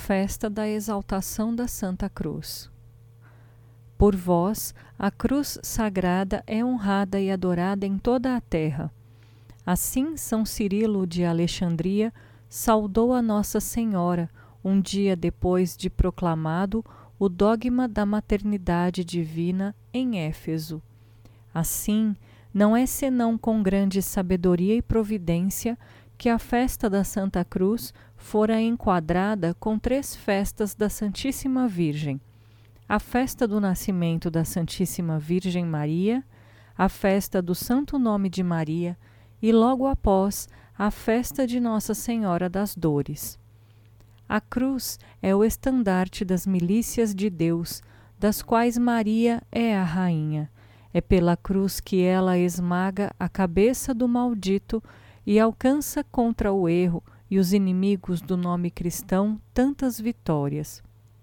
festa da exaltação da Santa Cruz. Por vós, a cruz sagrada é honrada e adorada em toda a terra. Assim, São Cirilo de Alexandria saudou a Nossa Senhora, um dia depois de proclamado o dogma da maternidade divina em Éfeso. Assim, não é senão com grande sabedoria e providência que a festa da Santa Cruz fora enquadrada com 3 festas da Santíssima Virgem: a festa do nascimento da Santíssima Virgem Maria, a festa do Santo Nome de Maria e, logo após, a festa de Nossa Senhora das Dores. A cruz é o estandarte das milícias de Deus, das quais Maria é a rainha. É pela cruz que ela esmaga a cabeça do maldito e alcança contra o erro e os inimigos do nome cristão tantas vitórias.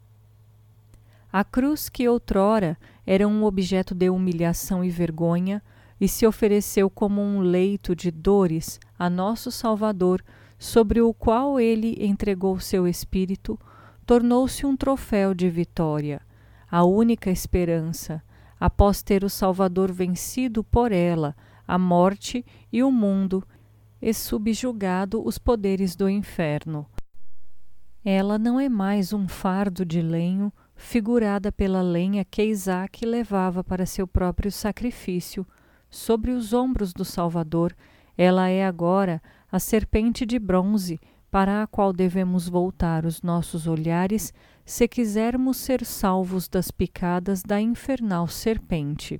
A cruz, que outrora era um objeto de humilhação e vergonha, e se ofereceu como um leito de dores a nosso Salvador, sobre o qual ele entregou seu espírito, tornou-se um troféu de vitória, a única esperança, após ter o Salvador vencido por ela a morte e o mundo, e subjugado os poderes do inferno. Ela não é mais um fardo de lenho, figurada pela lenha que Isaac levava para seu próprio sacrifício. Sobre os ombros do Salvador, ela é agora a serpente de bronze, para a qual devemos voltar os nossos olhares se quisermos ser salvos das picadas da infernal serpente.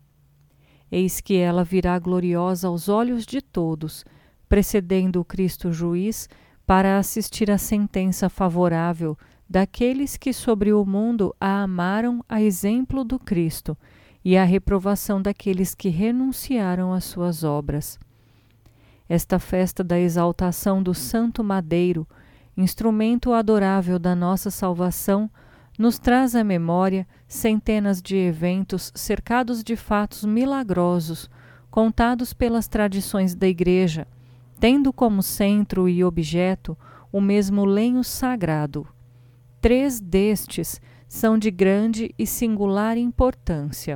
Eis que ela virá gloriosa aos olhos de todos, precedendo o Cristo juiz, para assistir à sentença favorável daqueles que sobre o mundo a amaram a exemplo do Cristo, e à reprovação daqueles que renunciaram às suas obras. Esta festa da exaltação do Santo Madeiro, instrumento adorável da nossa salvação, nos traz à memória centenas de eventos cercados de fatos milagrosos, contados pelas tradições da Igreja, tendo como centro e objeto o mesmo lenho sagrado. 3 destes são de grande e singular importância.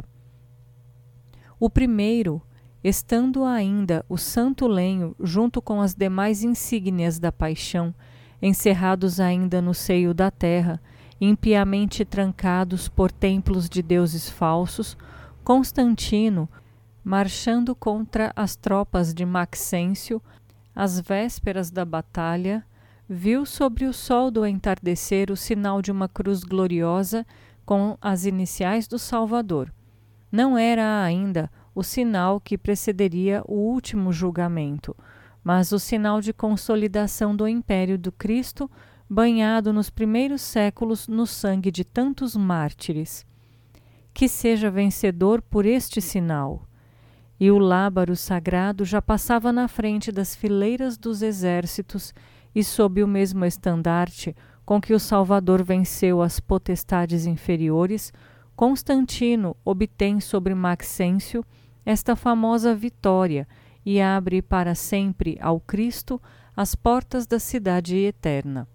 O primeiro, estando ainda o santo lenho junto com as demais insígnias da paixão, encerrados ainda no seio da terra, impiamente trancados por templos de deuses falsos, Constantino, marchando contra as tropas de Maxêncio, às vésperas da batalha, viu sobre o sol do entardecer o sinal de uma cruz gloriosa com as iniciais do Salvador. Não era ainda o sinal que precederia o último julgamento, mas o sinal de consolidação do império do Cristo, banhado nos primeiros séculos no sangue de tantos mártires. Que seja vencedor por este sinal. E o lábaro sagrado já passava na frente das fileiras dos exércitos, e sob o mesmo estandarte com que o Salvador venceu as potestades inferiores, Constantino obtém sobre Maxêncio esta famosa vitória e abre para sempre ao Cristo as portas da cidade eterna.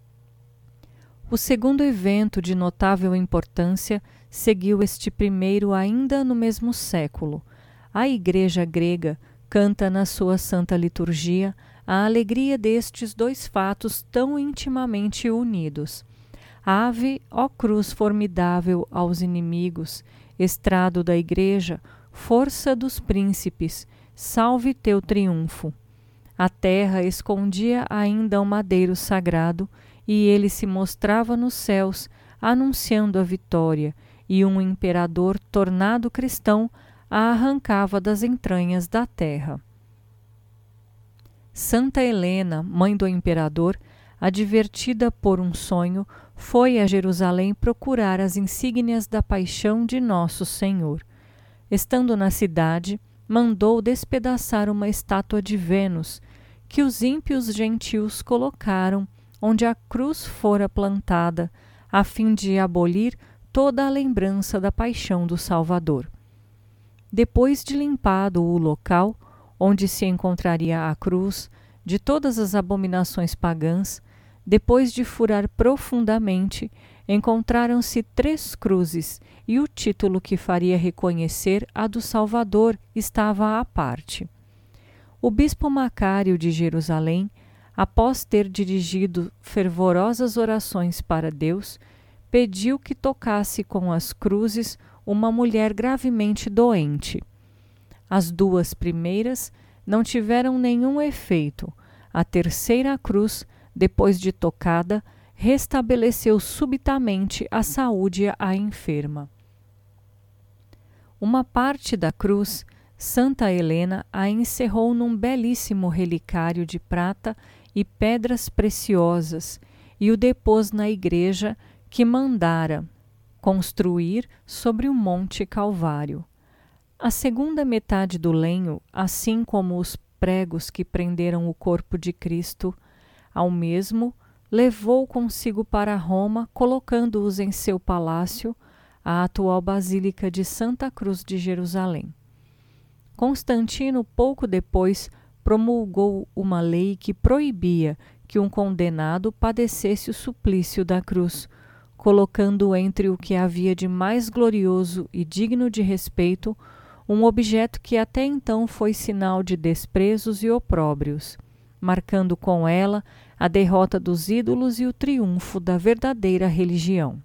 O segundo evento de notável importância seguiu este primeiro ainda no mesmo século. A Igreja grega canta na sua santa liturgia a alegria destes 2 fatos tão intimamente unidos. Ave, ó cruz formidável aos inimigos, estrado da Igreja, força dos príncipes, salve teu triunfo. A terra escondia ainda o madeiro sagrado, e ele se mostrava nos céus, anunciando a vitória, e um imperador tornado cristão a arrancava das entranhas da terra. Santa Helena, mãe do imperador, advertida por um sonho, foi a Jerusalém procurar as insígnias da paixão de Nosso Senhor. Estando na cidade, mandou despedaçar uma estátua de Vênus, que os ímpios gentios colocaram onde a cruz fora plantada, a fim de abolir toda a lembrança da paixão do Salvador. Depois de limpado o local onde se encontraria a cruz de todas as abominações pagãs, depois de furar profundamente, encontraram-se 3 cruzes e o título que faria reconhecer a do Salvador estava à parte. O bispo Macário de Jerusalém, após ter dirigido fervorosas orações para Deus, pediu que tocasse com as cruzes uma mulher gravemente doente. As 2 primeiras não tiveram nenhum efeito. A terceira cruz, depois de tocada, restabeleceu subitamente a saúde à enferma. Uma parte da cruz, Santa Helena a encerrou num belíssimo relicário de prata e pedras preciosas e o depôs na igreja que mandara construir sobre o Monte Calvário. A segunda metade do lenho, assim como os pregos que prenderam o corpo de Cristo ao mesmo, levou consigo para Roma, colocando-os em seu palácio, a atual Basílica de Santa Cruz de Jerusalém. Constantino, pouco depois, promulgou uma lei que proibia que um condenado padecesse o suplício da cruz, colocando entre o que havia de mais glorioso e digno de respeito um objeto que até então foi sinal de desprezos e opróbrios, marcando com ela a derrota dos ídolos e o triunfo da verdadeira religião.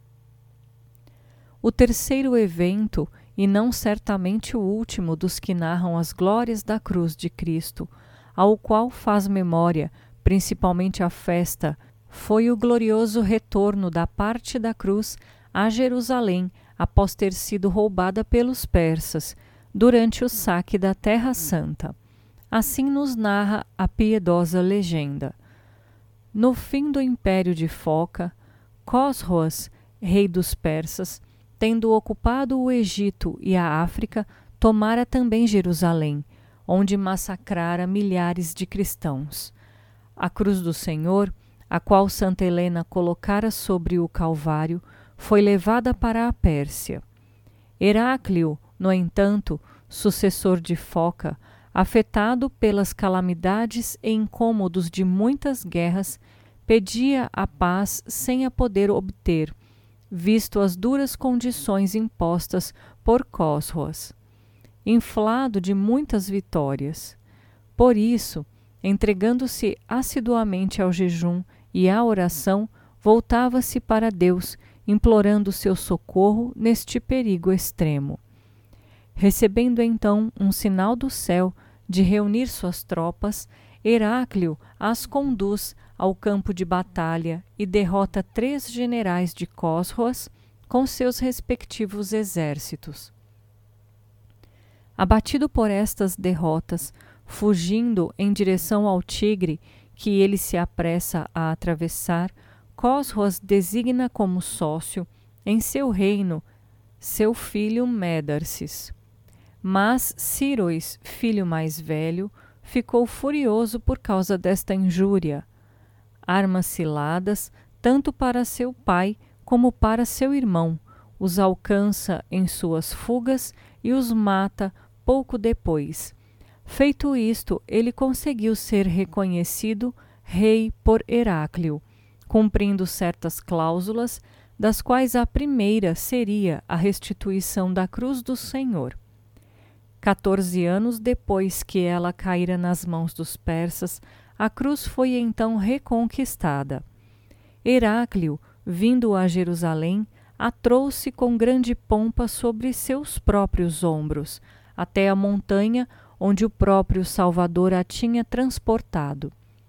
O terceiro evento, e não certamente o último dos que narram as glórias da cruz de Cristo, ao qual faz memória, principalmente a festa, foi o glorioso retorno da parte da cruz a Jerusalém após ter sido roubada pelos persas, durante o saque da Terra Santa. Assim nos narra a piedosa legenda. No fim do império de Foca, Cosroes, rei dos persas, tendo ocupado o Egito e a África, tomara também Jerusalém, onde massacrara milhares de cristãos. A cruz do Senhor, a qual Santa Helena colocara sobre o Calvário, foi levada para a Pérsia. Heráclio, no entanto, sucessor de Foca, afetado pelas calamidades e incômodos de muitas guerras, pedia a paz sem a poder obter, visto as duras condições impostas por Cosroes, inflado de muitas vitórias. Por isso, entregando-se assiduamente ao jejum e à oração, voltava-se para Deus, implorando seu socorro neste perigo extremo. Recebendo então um sinal do céu de reunir suas tropas, Heráclio as conduz ao campo de batalha e derrota 3 generais de Cosroes com seus respectivos exércitos. Abatido por estas derrotas, fugindo em direção ao Tigre, que ele se apressa a atravessar, Cosroes designa como sócio, em seu reino, seu filho Médarces. Mas Círoes, filho mais velho, ficou furioso por causa desta injúria. Armas ciladas, tanto para seu pai como para seu irmão, os alcança em suas fugas e os mata pouco depois. Feito isto, ele conseguiu ser reconhecido rei por Heráclio, cumprindo certas cláusulas, das quais a primeira seria a restituição da cruz do Senhor. 14 anos depois que ela caíra nas mãos dos persas, a cruz foi então reconquistada. Heráclio, vindo a Jerusalém, a trouxe com grande pompa sobre seus próprios ombros, até a montanha onde o próprio Salvador a tinha transportado.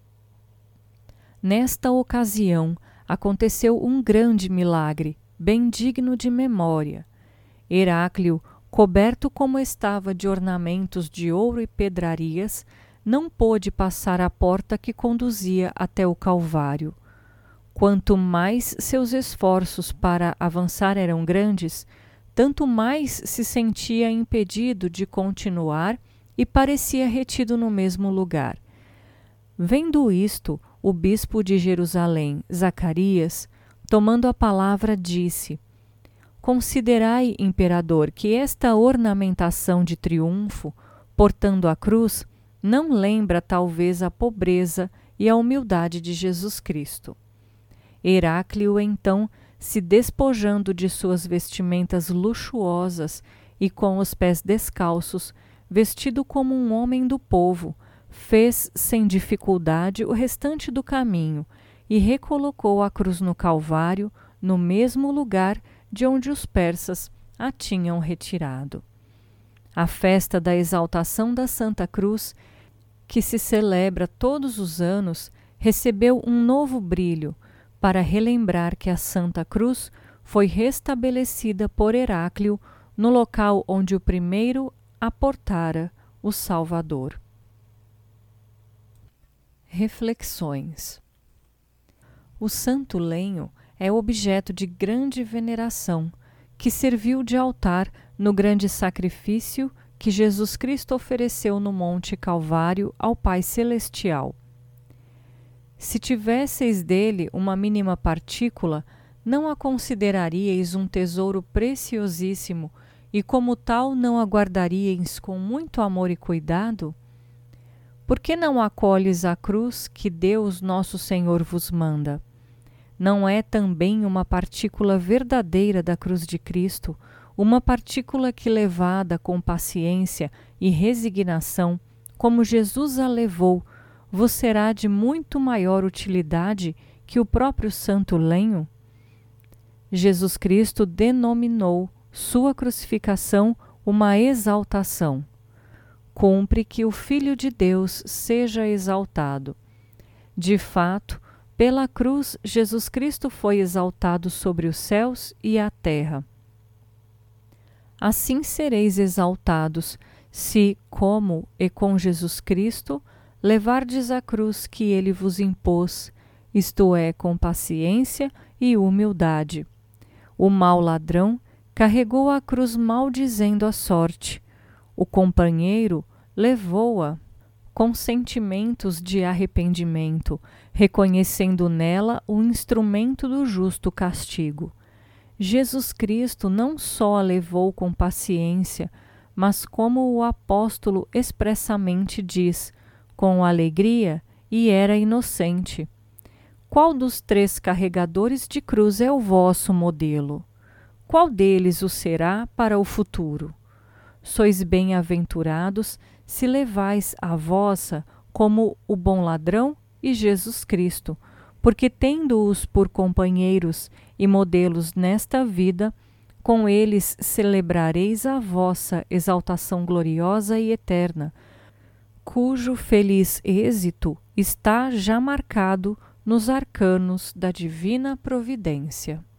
Nesta ocasião, aconteceu um grande milagre, bem digno de memória. Heráclio, coberto como estava de ornamentos de ouro e pedrarias, não pôde passar a porta que conduzia até o Calvário. Quanto mais seus esforços para avançar eram grandes, tanto mais se sentia impedido de continuar e parecia retido no mesmo lugar. Vendo isto, o bispo de Jerusalém, Zacarias, tomando a palavra, disse: Considerai, imperador, que esta ornamentação de triunfo, portando a cruz, não lembra talvez a pobreza e a humildade de Jesus Cristo. Heráclio, então, se despojando de suas vestimentas luxuosas e com os pés descalços, vestido como um homem do povo, fez sem dificuldade o restante do caminho e recolocou a cruz no Calvário, no mesmo lugar de onde os persas a tinham retirado. A festa da exaltação da Santa Cruz, que se celebra todos os anos, recebeu um novo brilho para relembrar que a Santa Cruz foi restabelecida por Heráclio no local onde o primeiro aportara o Salvador. Reflexões. O santo lenho é objeto de grande veneração, que serviu de altar no grande sacrifício que Jesus Cristo ofereceu no Monte Calvário ao Pai Celestial. Se tivesseis dele uma mínima partícula, não a consideraríeis um tesouro preciosíssimo e como tal não a guardaríeis com muito amor e cuidado? Por que não acolhes a cruz que Deus nosso Senhor vos manda? Não é também uma partícula verdadeira da cruz de Cristo, uma partícula que, levada com paciência e resignação, como Jesus a levou, vos será de muito maior utilidade que o próprio santo lenho? Jesus Cristo denominou sua crucificação uma exaltação. Cumpre que o Filho de Deus seja exaltado. De fato, pela cruz, Jesus Cristo foi exaltado sobre os céus e a terra. Assim sereis exaltados, se, como e com Jesus Cristo, levardes a cruz que ele vos impôs, isto é, com paciência e humildade. O mau ladrão carregou a cruz maldizendo a sorte. O companheiro levou-a com sentimentos de arrependimento, reconhecendo nela o instrumento do justo castigo. Jesus Cristo não só a levou com paciência, mas, como o apóstolo expressamente diz, com alegria, e era inocente. Qual dos três carregadores de cruz é o vosso modelo? Qual deles o será para o futuro? Sois bem-aventurados se levais a vossa como o bom ladrão e Jesus Cristo, porque tendo-os por companheiros e modelos nesta vida, com eles celebrareis a vossa exaltação gloriosa e eterna, cujo feliz êxito está já marcado nos arcanos da divina providência.